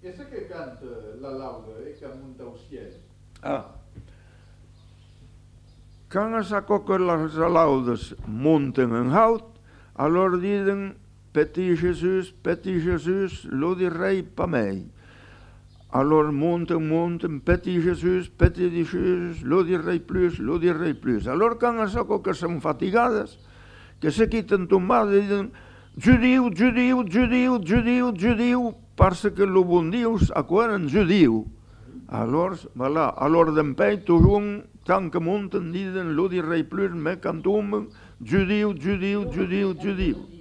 Essa que canta la lauda, que munta al ciel. Quand saco que les laudes munten en haut, alors diden Petit Jésus, lo direi pa mei. Alors monten, Petit Jésus, lo direi plus. Alors quand saco que són fatigades, que se quiten tombades, diden Judiu, parce que lo bon Dius aquaren judiu. Alors, voilà, alors d'empei toujours, tant que monten, diden lo direi plus, me cantumen, judiu.